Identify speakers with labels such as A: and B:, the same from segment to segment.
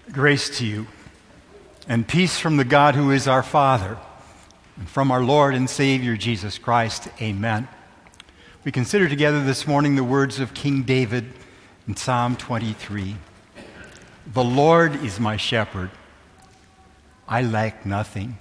A: Grace to you, and peace from the God who is our Father, and from our Lord and Savior, Jesus Christ. Amen. We consider together this morning the words of King David in Psalm 23. The Lord is my shepherd. I lack nothing.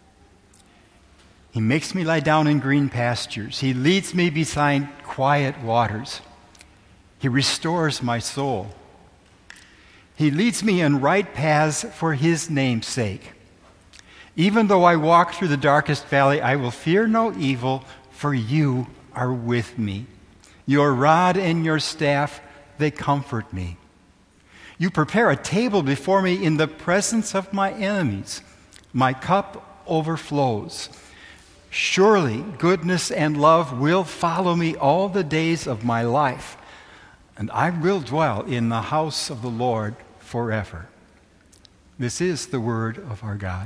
A: He makes me lie down in green pastures. He leads me beside quiet waters. He restores my soul. He leads me in right paths for his name's sake. Even though I walk through the darkest valley, I will fear no evil, for you are with me. Your rod and your staff, they comfort me. You prepare a table before me in the presence of my enemies. My cup overflows. Surely goodness and love will follow me all the days of my life, and I will dwell in the house of the Lord forever. This is the word of our God.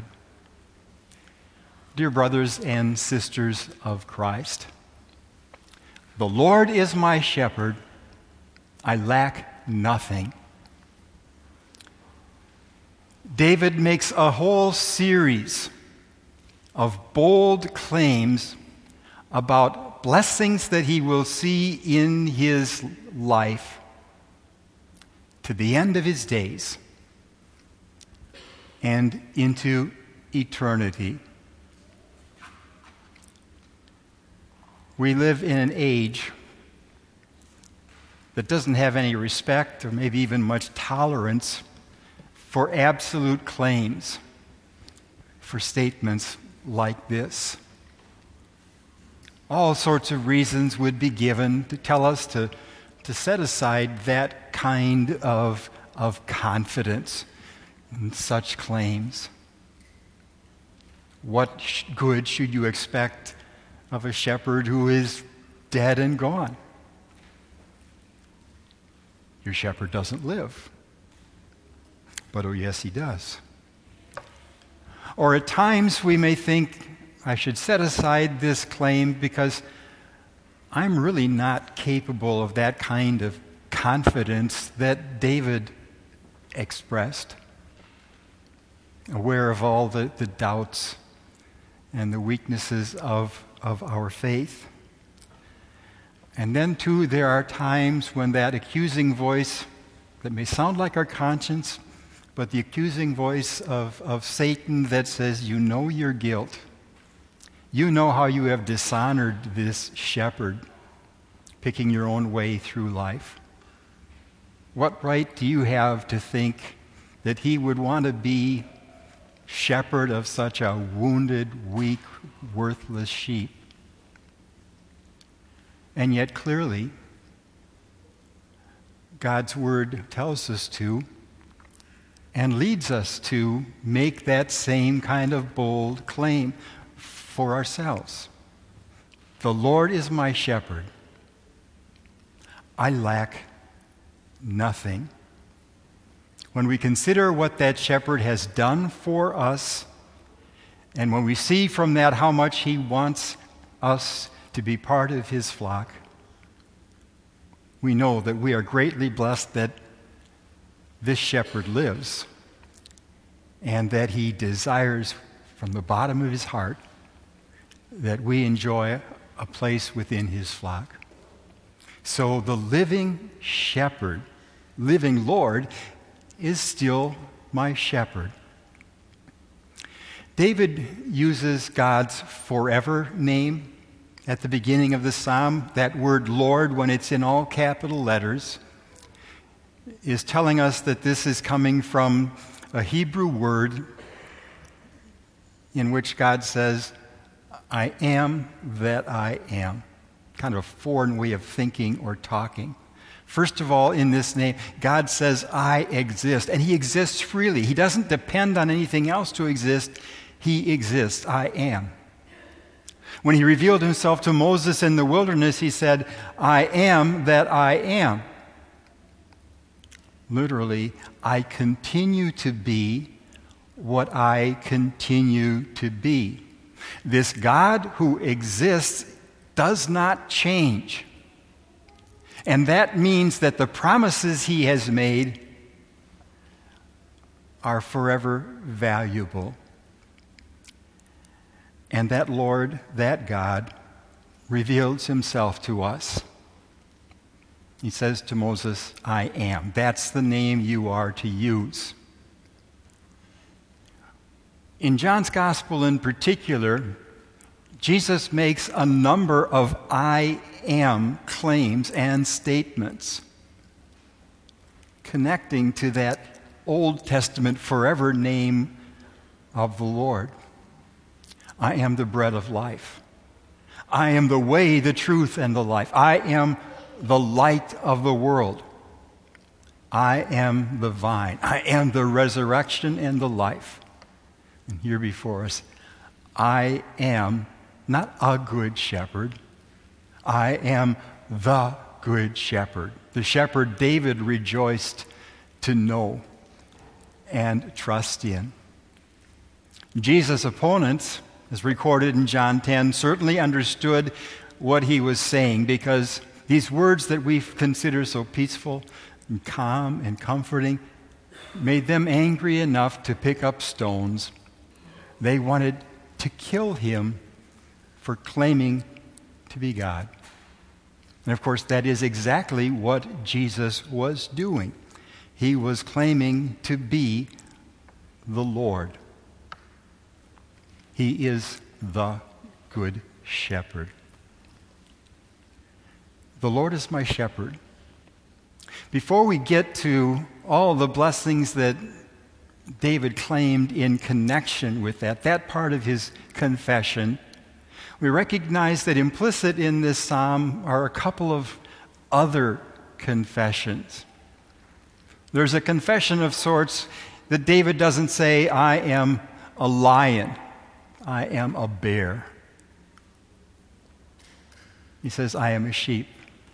A: Dear brothers and sisters of Christ, the Lord is my shepherd. I lack nothing. David makes a whole series of bold claims about blessings that he will see in his life to the end of his days and into eternity. We live in an age that doesn't have any respect or maybe even much tolerance for absolute claims, for statements like this. All sorts of reasons would be given to tell us to set aside that kind of confidence in such claims. What good should you expect of a shepherd who is dead and gone? Your shepherd doesn't live. But oh yes, he does. Or at times we may think, I should set aside this claim because I'm really not capable of that kind of confidence that David expressed, aware of all the doubts and the weaknesses of our faith. And then, too, there are times when that accusing voice that may sound like our conscience, but the accusing voice of Satan that says, you know your guilt. You know how you have dishonored this shepherd, picking your own way through life. What right do you have to think that he would want to be shepherd of such a wounded, weak, worthless sheep? And yet clearly, God's word tells us to and leads us to make that same kind of bold claim for ourselves. The Lord is my shepherd. I lack nothing. When we consider what that shepherd has done for us, and when we see from that how much he wants us to be part of his flock, we know that we are greatly blessed that this shepherd lives and that he desires from the bottom of his heart that we enjoy a place within his flock. So the living shepherd, living Lord, is still my shepherd. David uses God's forever name at the beginning of the psalm. That word Lord, when it's in all capital letters, is telling us that this is coming from a Hebrew word in which God says, I am that I am. Kind of a foreign way of thinking or talking. First of all, in this name, God says, I exist. And he exists freely. He doesn't depend on anything else to exist. He exists. I am. When he revealed himself to Moses in the wilderness, he said, I am that I am. Literally, I continue to be what I continue to be. This God who exists does not change. And that means that the promises he has made are forever valuable. And that Lord, that God, reveals himself to us. He says to Moses, I am. That's the name you are to use. In John's Gospel in particular, Jesus makes a number of I am claims and statements connecting to that Old Testament forever name of the Lord. I am the bread of life. I am the way, the truth, and the life. I am the light of the world. I am the vine. I am the resurrection and the life. And here before us, I am not a good shepherd. I am the good shepherd. The shepherd David rejoiced to know and trust in. Jesus' opponents, as recorded in John 10, certainly understood what he was saying, because these words that we consider so peaceful and calm and comforting made them angry enough to pick up stones. They wanted to kill him for claiming to be God. And of course, that is exactly what Jesus was doing. He was claiming to be the Lord. He is the good shepherd. The Lord is my shepherd. Before we get to all the blessings that David claimed in connection with that part of his confession, we recognize that implicit in this psalm are a couple of other confessions. There's a confession of sorts that David doesn't say, I am a lion, I am a bear. He says, I am a sheep.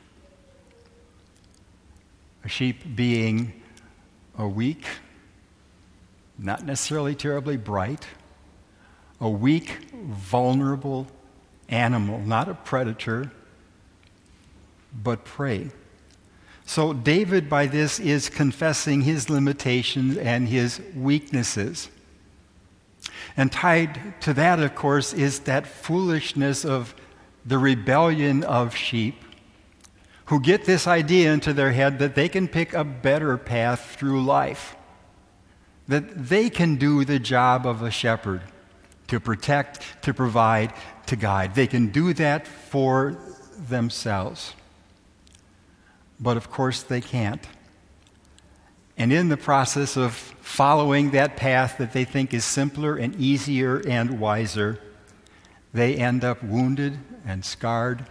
A: A sheep being a weak, not necessarily terribly bright, a weak, vulnerable animal, not a predator, but prey. So David, by this, is confessing his limitations and his weaknesses. And tied to that, of course, is that foolishness of the rebellion of sheep who get this idea into their head that they can pick a better path through life, that they can do the job of a shepherd, to protect, to provide, to guide. They can do that for themselves. But of course they can't. And in the process of following that path that they think is simpler and easier and wiser, they end up wounded and scarred,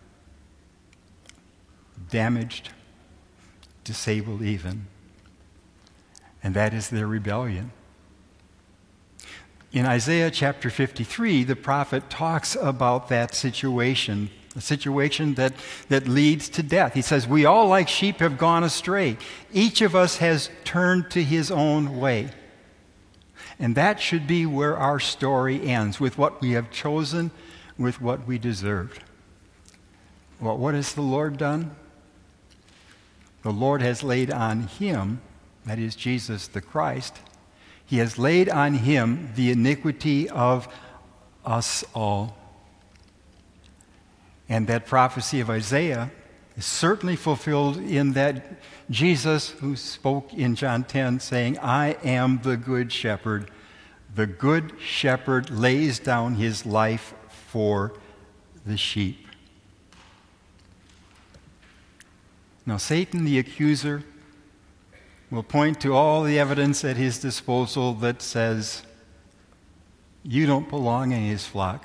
A: damaged, disabled even. And that is their rebellion. In Isaiah chapter 53, the prophet talks about that situation, a situation that leads to death. He says, we all like sheep have gone astray. Each of us has turned to his own way. And that should be where our story ends, with what we have chosen, with what we deserved. Well, what has the Lord done? The Lord has laid on him, that is Jesus the Christ, he has laid on him the iniquity of us all. And that prophecy of Isaiah is certainly fulfilled in that Jesus, who spoke in John 10, saying, I am the good shepherd. The good shepherd lays down his life for the sheep. Now, Satan, the accuser, will point to all the evidence at his disposal that says, you don't belong in his flock.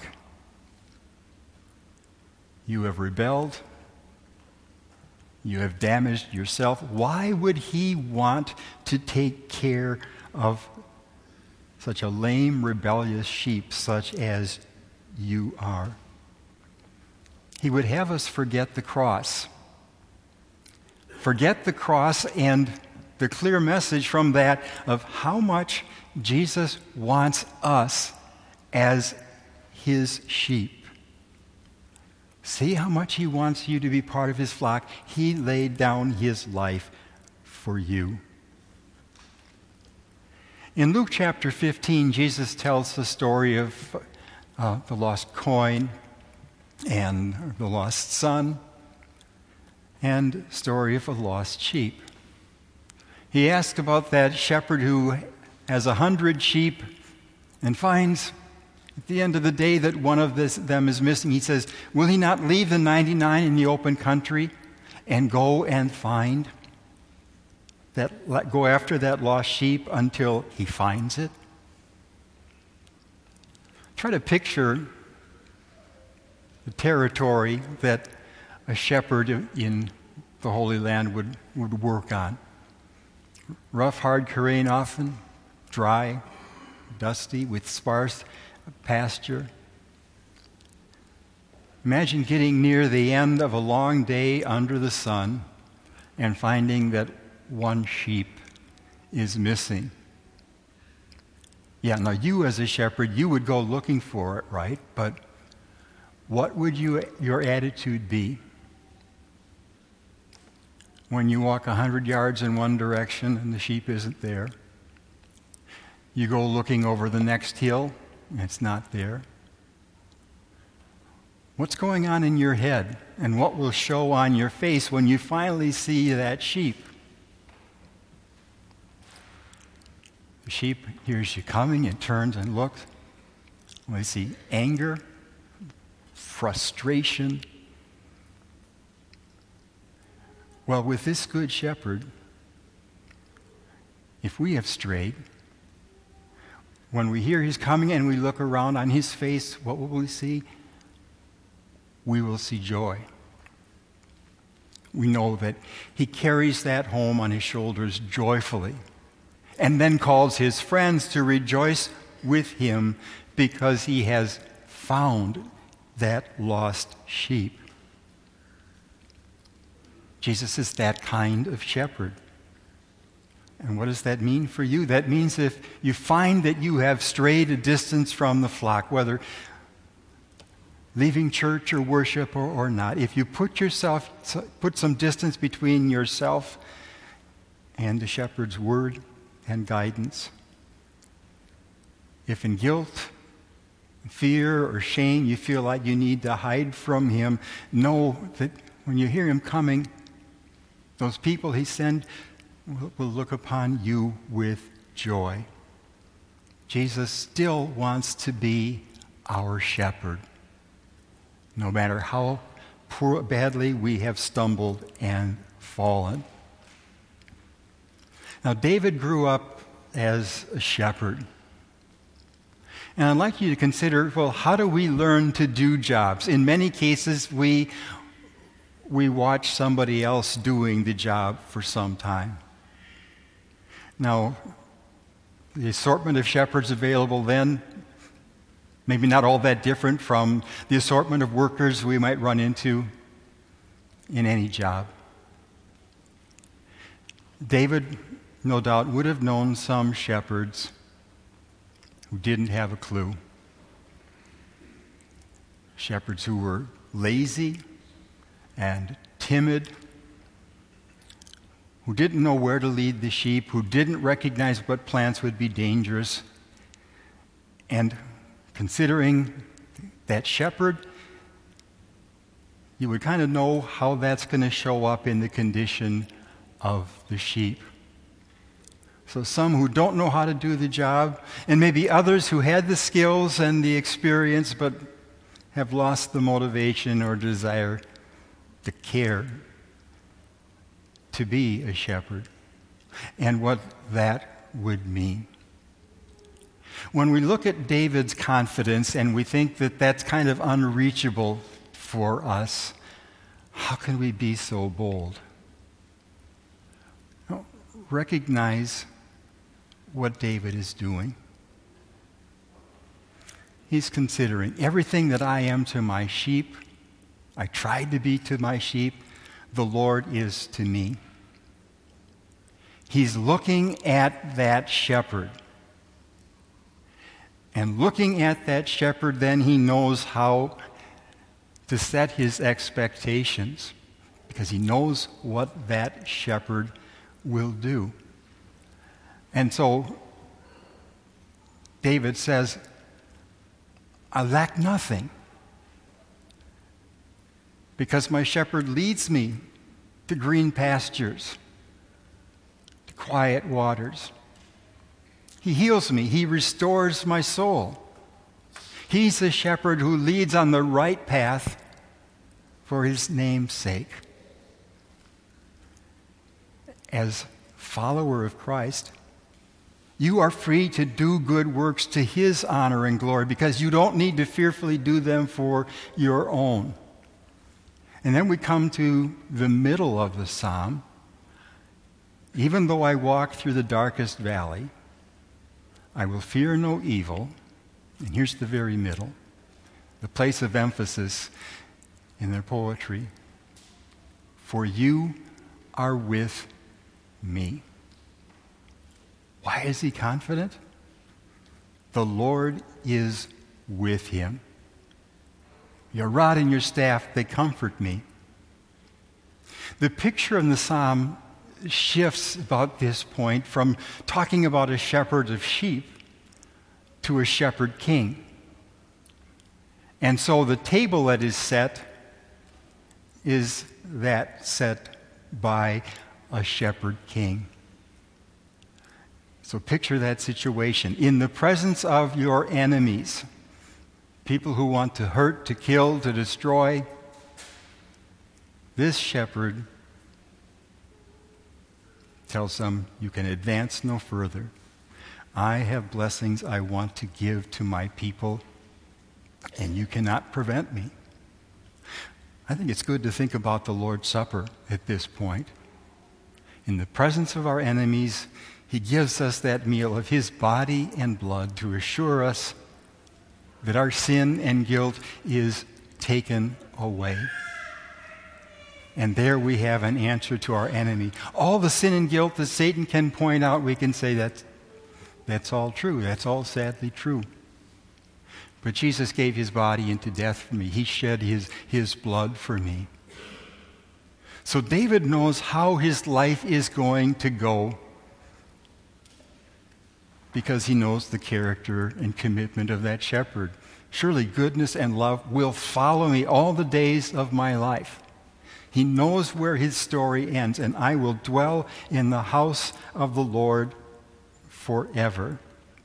A: You have rebelled. You have damaged yourself. Why would he want to take care of such a lame, rebellious sheep such as you are? He would have us forget the cross. Forget the cross and the clear message from that of how much Jesus wants us as his sheep. See how much he wants you to be part of his flock. He laid down his life for you. In Luke chapter 15, Jesus tells the story of the lost coin and the lost son and the story of a lost sheep. He asked about that shepherd who has 100 sheep and finds at the end of the day that one of them is missing. He says, will he not leave the 99 in the open country and go and find go after that lost sheep until he finds it? Try to picture the territory that a shepherd in the Holy Land would work on. Rough, hard terrain often, dry, dusty, with sparse pasture. Imagine getting near the end of a long day under the sun and finding that one sheep is missing. Yeah, now you as a shepherd, you would go looking for it, right? But what would your attitude be when you walk 100 yards in one direction and the sheep isn't there? You go looking over the next hill, and it's not there. What's going on in your head, and what will show on your face when you finally see that sheep? The sheep hears you coming and turns and looks. We see anger, frustration. Well, with this good shepherd, if we have strayed, when we hear he's coming and we look around on his face, what will we see? We will see joy. We know that he carries that home on his shoulders joyfully, and then calls his friends to rejoice with him because he has found that lost sheep. Jesus is that kind of shepherd. And what does that mean for you? That means if you find that you have strayed a distance from the flock, whether leaving church or worship or not, if you put some distance between yourself and the shepherd's word and guidance, if in guilt, fear, or shame you feel like you need to hide from him, know that when you hear him coming, those people he sent will look upon you with joy. Jesus still wants to be our shepherd, no matter how badly we have stumbled and fallen. Now, David grew up as a shepherd. And I'd like you to consider, well, how do we learn to do jobs? In many cases, we watch somebody else doing the job for some time. Now, the assortment of shepherds available then, maybe not all that different from the assortment of workers we might run into in any job. David, no doubt, would have known some shepherds who didn't have a clue. Shepherds who were lazy and timid, who didn't know where to lead the sheep, who didn't recognize what plants would be dangerous. And considering that shepherd, you would kind of know how that's going to show up in the condition of the sheep. So some who don't know how to do the job, and maybe others who had the skills and the experience but have lost the motivation or desire to care to be a shepherd, and what that would mean. When we look at David's confidence and we think that that's kind of unreachable for us, how can we be so bold? No, recognize what David is doing. He's considering everything that I am to my sheep, I tried to be to my sheep, the Lord is to me. He's looking at that shepherd. And looking at that shepherd, then he knows how to set his expectations, because he knows what that shepherd will do. And so David says, I lack nothing because my shepherd leads me to green pastures, to quiet waters. He heals me. He restores my soul. He's the shepherd who leads on the right path for his name's sake. As follower of Christ, you are free to do good works to his honor and glory because you don't need to fearfully do them for your own. And then we come to the middle of the psalm. Even though I walk through the darkest valley, I will fear no evil. And here's the very middle, the place of emphasis in their poetry. For you are with me. Why is he confident? The Lord is with him. Your rod and your staff, they comfort me. The picture in the psalm shifts about this point from talking about a shepherd of sheep to a shepherd king. And so the table that is set is that set by a shepherd king. So picture that situation. In the presence of your enemies, people who want to hurt, to kill, to destroy, this shepherd tells them, you can advance no further. I have blessings I want to give to my people, and you cannot prevent me. I think it's good to think about the Lord's Supper at this point. In the presence of our enemies, he gives us that meal of his body and blood to assure us that our sin and guilt is taken away. And there we have an answer to our enemy. All the sin and guilt that Satan can point out, we can say that's all true. That's all sadly true. But Jesus gave his body into death for me. He shed his blood for me. So David knows how his life is going to go because he knows the character and commitment of that shepherd. Surely goodness and love will follow me all the days of my life. He knows where his story ends, and I will dwell in the house of the Lord forever.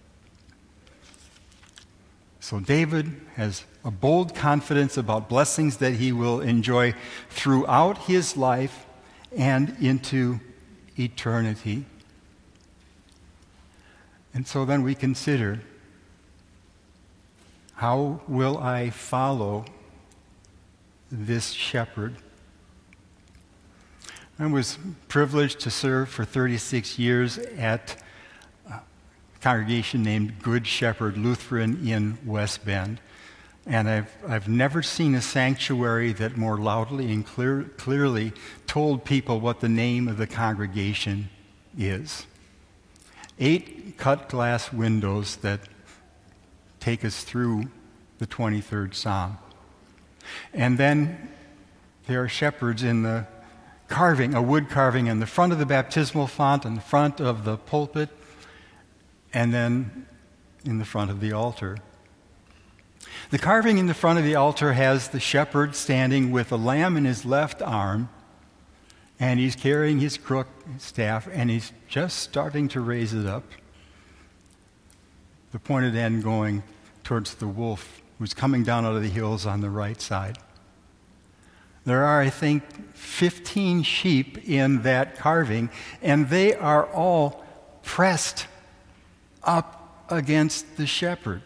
A: So David has a bold confidence about blessings that he will enjoy throughout his life and into eternity. And so then we consider, how will I follow this shepherd? I was privileged to serve for 36 years at a congregation named Good Shepherd Lutheran in West Bend. And I've never seen a sanctuary that more loudly and clearly told people what the name of the congregation is. 8 cut glass windows that take us through the 23rd Psalm. And then there are shepherds in the carving, a wood carving in the front of the baptismal font, in the front of the pulpit, and then in the front of the altar. The carving in the front of the altar has the shepherd standing with a lamb in his left arm, and he's carrying his crook staff, and he's just starting to raise it up. The pointed end going towards the wolf who's coming down out of the hills on the right side. There are, I think, 15 sheep in that carving, and they are all pressed up against the shepherd.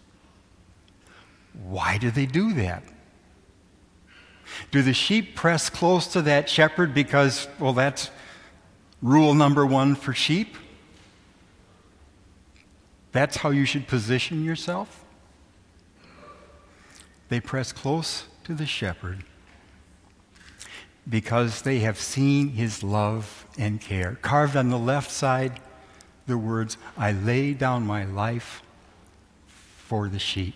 A: Why do they do that? Do the sheep press close to that shepherd because, well, that's rule number 1 for sheep? That's how you should position yourself? They press close to the shepherd because they have seen his love and care. Carved on the left side, the words, I lay down my life for the sheep.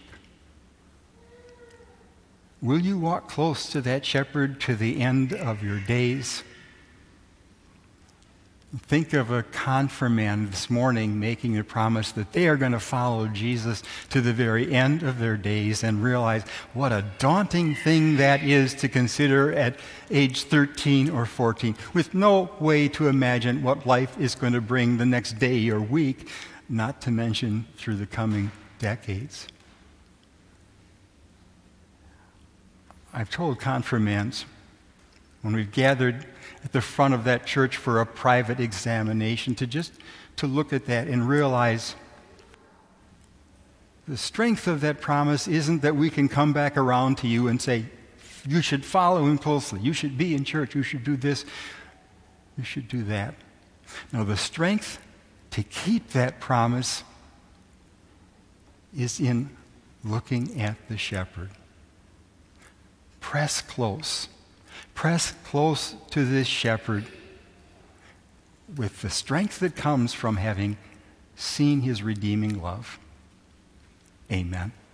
A: Will you walk close to that shepherd to the end of your days? Think of a confirmand this morning making a promise that they are going to follow Jesus to the very end of their days, and realize what a daunting thing that is to consider at age 13 or 14, with no way to imagine what life is going to bring the next day or week, not to mention through the coming decades. I've told confirmands when we've gathered at the front of that church for a private examination to look at that and realize the strength of that promise isn't that we can come back around to you and say, you should follow him closely, you should be in church, you should do this, you should do that. No, the strength to keep that promise is in looking at the shepherd. Press close. Press close to this shepherd with the strength that comes from having seen his redeeming love. Amen.